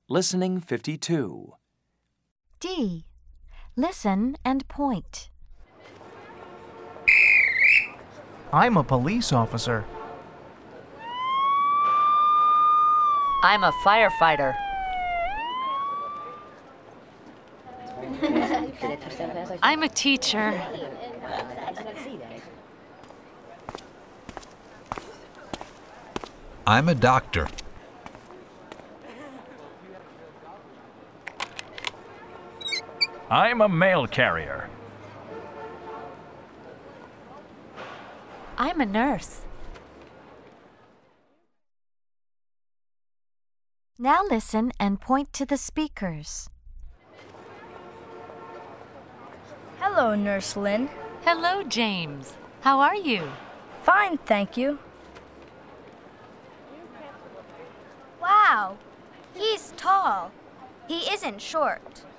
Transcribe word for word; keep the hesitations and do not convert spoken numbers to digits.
Listening fifty-two. D. Listen and point. I'm a police officer. I'm a firefighter. I'm a teacher. I'm a doctor. I'm a mail carrier. I'm a nurse. Now listen and point to the speakers. Hello, Nurse Lynn. Hello, James. How are you? Fine, thank you. Wow, he's tall. He isn't short.